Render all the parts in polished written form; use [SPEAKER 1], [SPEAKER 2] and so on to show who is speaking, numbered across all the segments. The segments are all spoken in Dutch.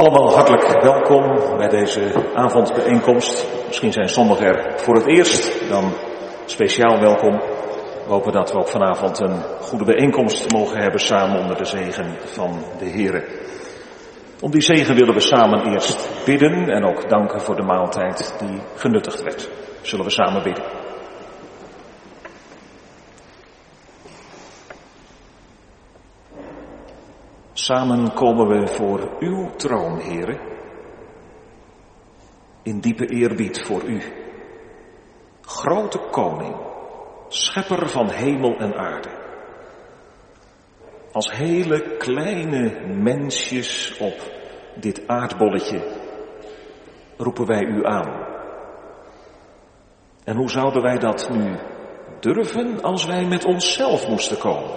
[SPEAKER 1] Allemaal hartelijk welkom bij deze avondbijeenkomst. Misschien zijn sommigen er voor het eerst, dan speciaal welkom. We hopen dat we ook vanavond een goede bijeenkomst mogen hebben samen onder de zegen van de Heere. Om die zegen willen we samen eerst bidden en ook danken voor de maaltijd die genuttigd werd. Zullen we samen bidden. Samen komen we voor uw troon, Heere, in diepe eerbied voor u. Grote koning, schepper van hemel en aarde. Als hele kleine mensjes op dit aardbolletje roepen wij u aan. En hoe zouden wij dat nu durven als wij met onszelf moesten komen?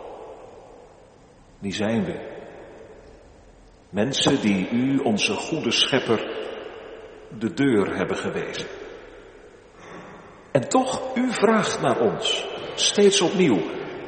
[SPEAKER 1] Wie zijn we? Mensen die u, onze goede schepper, de deur hebben gewezen. En toch, u vraagt naar ons, steeds opnieuw.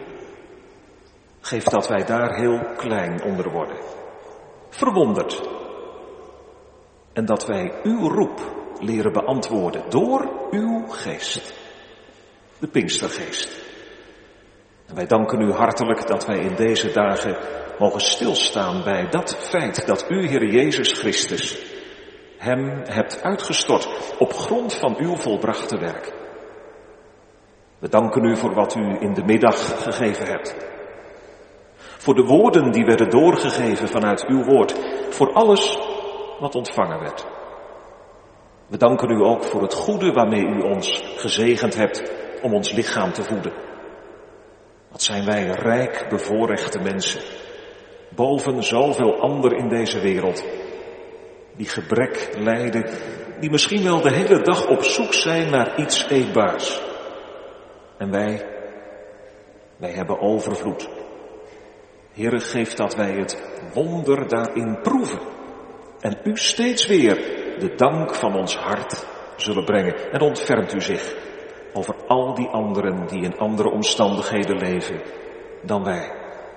[SPEAKER 1] Geef dat wij daar heel klein onder worden. Verwonderd. En dat wij uw roep leren beantwoorden door uw geest. De Pinkstergeest. En wij danken u hartelijk dat wij in deze dagen mogen stilstaan bij dat feit dat u, Heer Jezus Christus, hem hebt uitgestort op grond van uw volbrachte werk. We danken u voor wat u in de middag gegeven hebt. Voor de woorden die werden doorgegeven vanuit uw woord. Voor alles wat ontvangen werd. We danken u ook voor het goede waarmee u ons gezegend hebt om ons lichaam te voeden. Wat zijn wij rijk bevoorrechte mensen. Boven zoveel anderen in deze wereld. Die gebrek lijden. Die misschien wel de hele dag op zoek zijn naar iets eetbaars. En wij hebben overvloed. Heere, geef dat wij het wonder daarin proeven. En u steeds weer de dank van ons hart zullen brengen. En ontfermt u zich over al die anderen die in andere omstandigheden leven dan wij.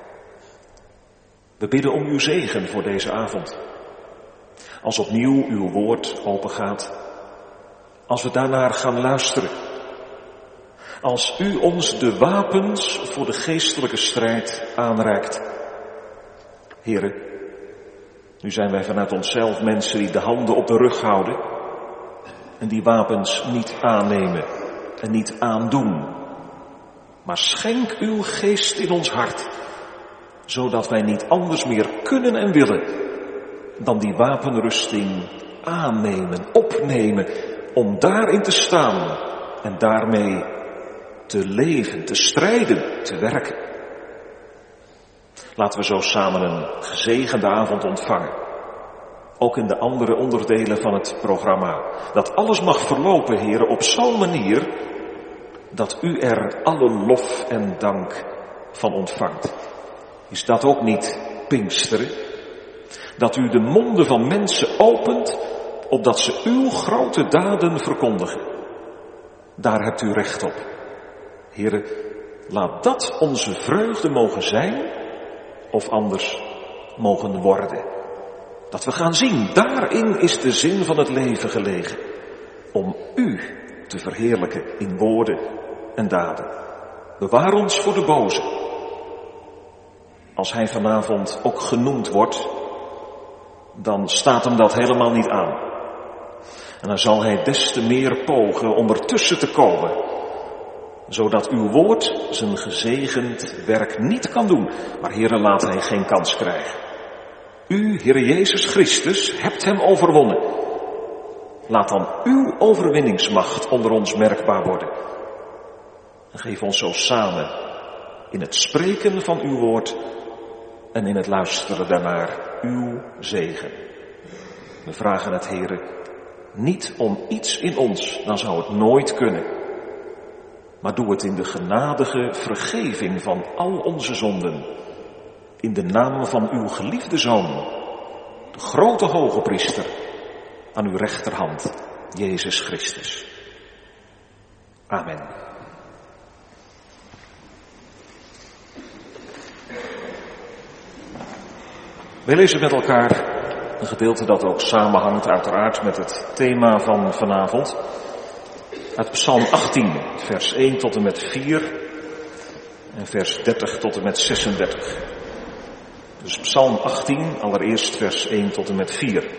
[SPEAKER 1] We bidden om uw zegen voor deze avond. Als opnieuw uw woord opengaat. Als we daarnaar gaan luisteren. Als u ons de wapens voor de geestelijke strijd aanreikt. Heere, nu zijn wij vanuit onszelf mensen die de handen op de rug houden. En die wapens niet aannemen en niet aandoen. Maar schenk uw geest in ons hart. Zodat wij niet anders meer kunnen en willen dan die wapenrusting aannemen, opnemen. Om daarin te staan en daarmee te leven, te strijden, te werken. Laten we zo samen een gezegende avond ontvangen. Ook in de andere onderdelen van het programma. Dat alles mag verlopen, Heere, op zo'n manier dat u er alle lof en dank van ontvangt. Is dat ook niet Pinksteren? Dat u de monden van mensen opent, opdat ze uw grote daden verkondigen. Daar hebt u recht op. Heere, laat dat onze vreugde mogen zijn, of anders mogen worden. Dat we gaan zien, daarin is de zin van het leven gelegen. Om u te verheerlijken in woorden en daden. Bewaar ons voor de boze. Als hij vanavond ook genoemd wordt, dan staat hem dat helemaal niet aan. En dan zal hij des te meer pogen om ertussen te komen. Zodat uw woord zijn gezegend werk niet kan doen. Maar Heere, laat hij geen kans krijgen. U, Heere Jezus Christus, hebt hem overwonnen. Laat dan uw overwinningsmacht onder ons merkbaar worden. En geef ons zo samen in het spreken van uw woord en in het luisteren daarnaar uw zegen. We vragen het, Heere, niet om iets in ons, dan zou het nooit kunnen. Maar doe het in de genadige vergeving van al onze zonden. In de naam van uw geliefde Zoon, de grote hoge priester, aan uw rechterhand, Jezus Christus. Amen. Wij lezen met elkaar Een gedeelte dat ook samenhangt uiteraard met het thema van vanavond. Uit Psalm 18, vers 1 tot en met 4 en vers 30 tot en met 36. Dus Psalm 18, allereerst vers 1 tot en met 4.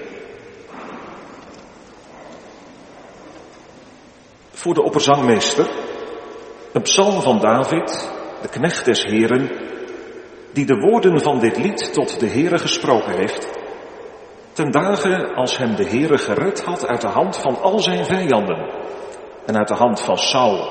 [SPEAKER 1] Voor de opperzangmeester, een psalm van David, de knecht des Heren, die de woorden van dit lied tot de Heere gesproken heeft, ten dagen als hem de Heere gered had uit de hand van al zijn vijanden en uit de hand van Saul.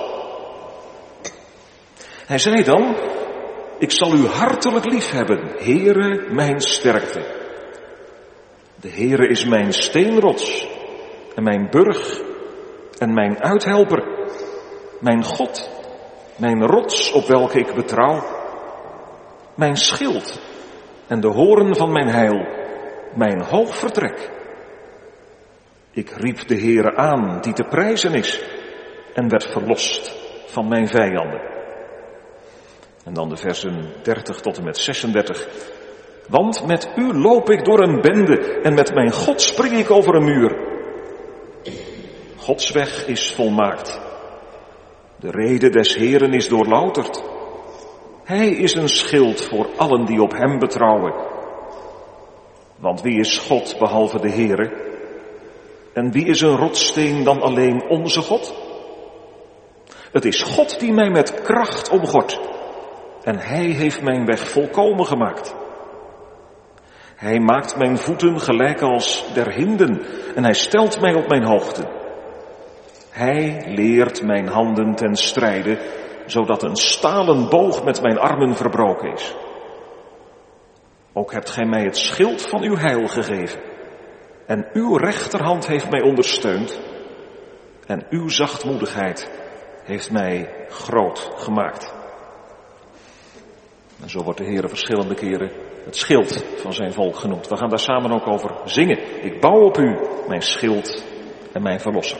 [SPEAKER 1] Hij zei dan, ik zal u hartelijk lief hebben, Heere, mijn sterkte. De Heere is mijn steenrots en mijn burg en mijn uithelper, mijn God, mijn rots op welke ik betrouw, mijn schild en de hoorn van mijn heil, mijn hoog vertrek. Ik riep de Heere aan die te prijzen is en werd verlost van mijn vijanden. En dan de versen 30 tot en met 36. Want met u loop ik door een bende en met mijn God spring ik over een muur. Gods weg is volmaakt. De rede des Heeren is doorlouterd. Hij is een schild voor allen die op hem betrouwen. Want wie is God behalve de Heere? En wie is een rotssteen dan alleen onze God? Het is God die mij met kracht omgort. En hij heeft mijn weg volkomen gemaakt. Hij maakt mijn voeten gelijk als der hinden en hij stelt mij op mijn hoogte. Hij leert mijn handen ten strijde, zodat een stalen boog met mijn armen verbroken is. Ook hebt gij mij het schild van uw heil gegeven. En uw rechterhand heeft mij ondersteund. En uw zachtmoedigheid heeft mij groot gemaakt. En zo wordt de Heere verschillende keren het schild van zijn volk genoemd. We gaan daar samen ook over zingen. Ik bouw op u, mijn schild en mijn verlosser.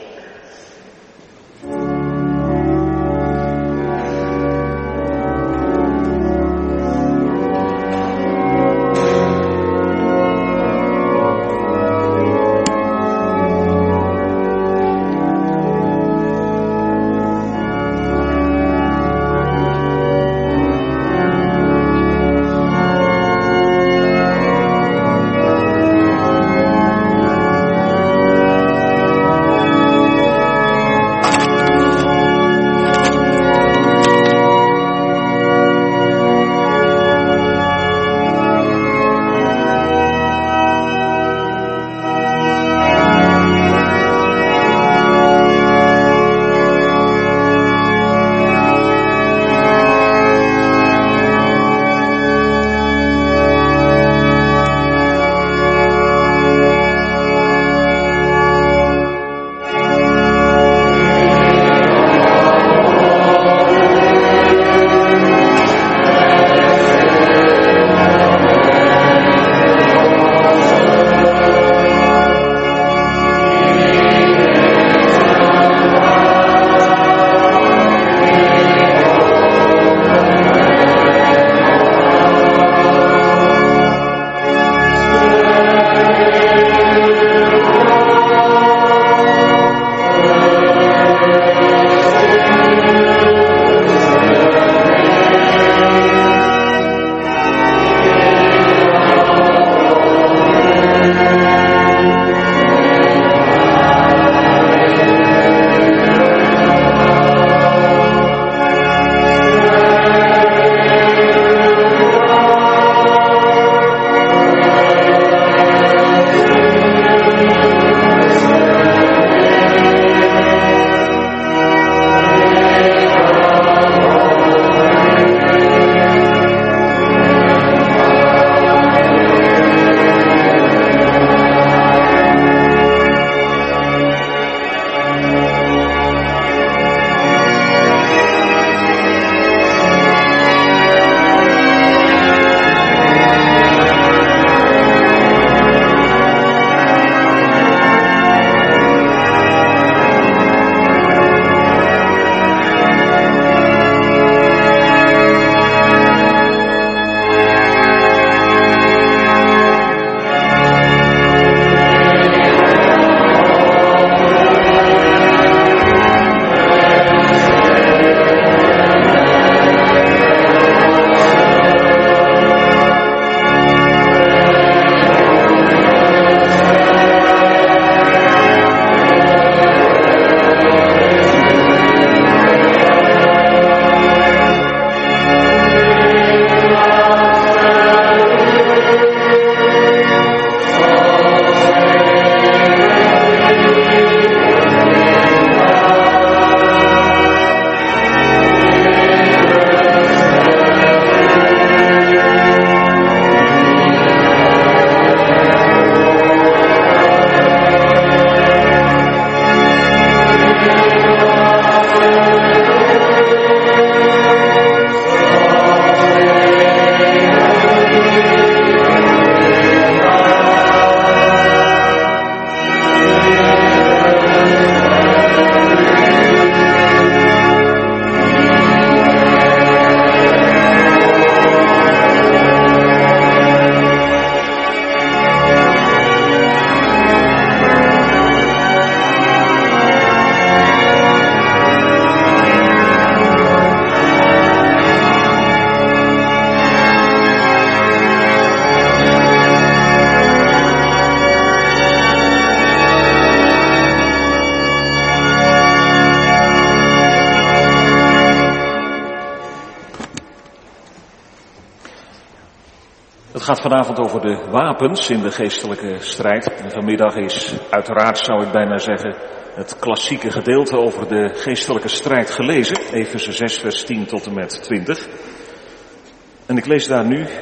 [SPEAKER 1] Het gaat vanavond over de wapens in de geestelijke strijd. En vanmiddag is uiteraard, zou ik bijna zeggen, het klassieke gedeelte over de geestelijke strijd gelezen. Efeze 6 vers 10 tot en met 20. En ik lees daar nu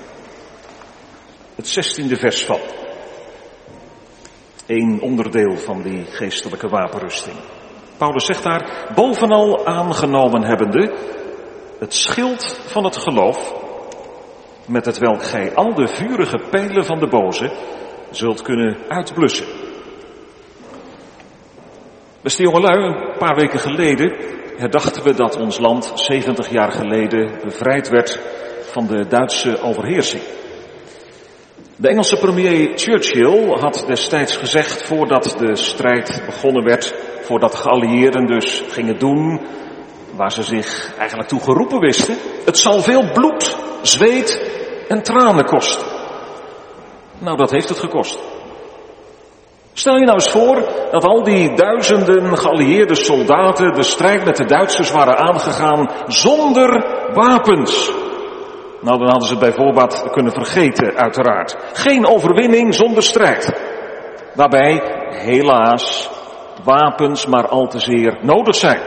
[SPEAKER 1] het 16e vers van. Eén onderdeel van die geestelijke wapenrusting. Paulus zegt daar, bovenal aangenomen hebbende het schild van het geloof, met het welk gij al de vurige pijlen van de boze zult kunnen uitblussen. Beste jongelui, een paar weken geleden herdachten we dat ons land 70 jaar geleden bevrijd werd van de Duitse overheersing. De Engelse premier Churchill had destijds gezegd, voordat de strijd begonnen werd, voordat de geallieerden dus gingen doen waar ze zich eigenlijk toe geroepen wisten, het zal veel bloed, zweet en tranen kosten. Nou, dat heeft het gekost. Stel je nou eens voor dat al die duizenden geallieerde soldaten de strijd met de Duitsers waren aangegaan zonder wapens. Nou, dan hadden ze bij voorbaat kunnen vergeten, uiteraard. Geen overwinning zonder strijd. Waarbij, helaas, wapens maar al te zeer nodig zijn.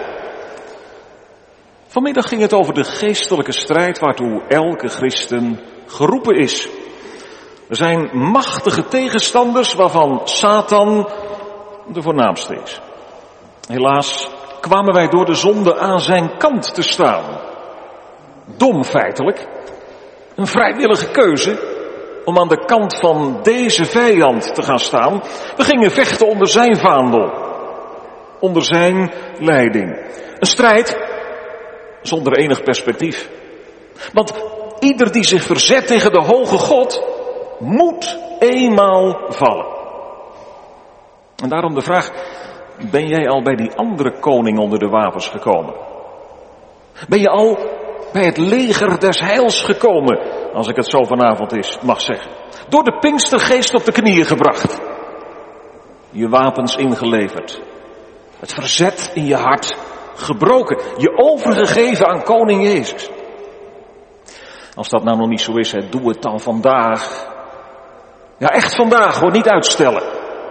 [SPEAKER 1] Vanmiddag ging het over de geestelijke strijd waartoe elke christen geroepen is. Er zijn machtige tegenstanders waarvan Satan de voornaamste is. Helaas kwamen wij door de zonde aan zijn kant te staan. Dom feitelijk. Een vrijwillige keuze om aan de kant van deze vijand te gaan staan. We gingen vechten onder zijn vaandel. Onder zijn leiding. Een strijd zonder enig perspectief. Want ieder die zich verzet tegen de hoge God moet eenmaal vallen. En daarom de vraag, ben jij al bij die andere koning onder de wapens gekomen? Ben je al bij het leger des heils gekomen, als ik het zo vanavond eens mag zeggen? Door de Pinkstergeest op de knieën gebracht. Je wapens ingeleverd. Het verzet in je hart gebroken. Je overgegeven aan koning Jezus. Als dat nou nog niet zo is, doe het dan vandaag. Ja, echt vandaag hoor, niet uitstellen.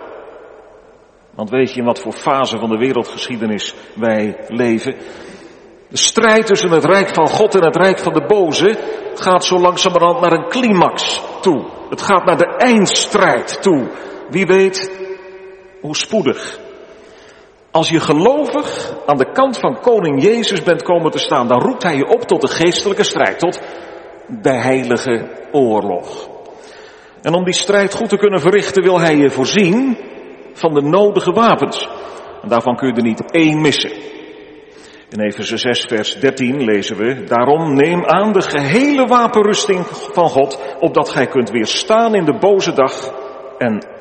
[SPEAKER 1] Want weet je in wat voor fase van de wereldgeschiedenis wij leven? De strijd tussen het rijk van God en het rijk van de boze gaat zo langzamerhand naar een climax toe. Het gaat naar de eindstrijd toe. Wie weet hoe spoedig. Als je gelovig aan de kant van koning Jezus bent komen te staan, dan roept hij je op tot de geestelijke strijd, tot de heilige oorlog. En om die strijd goed te kunnen verrichten wil hij je voorzien van de nodige wapens. En daarvan kun je er niet één missen. In Efeze 6 vers 13 lezen we, daarom neem aan de gehele wapenrusting van God, opdat gij kunt weerstaan in de boze dag en